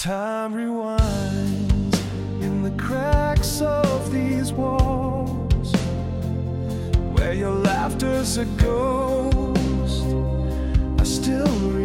Time rewinds in the cracks of these walls, where your laughter's a ghost. I still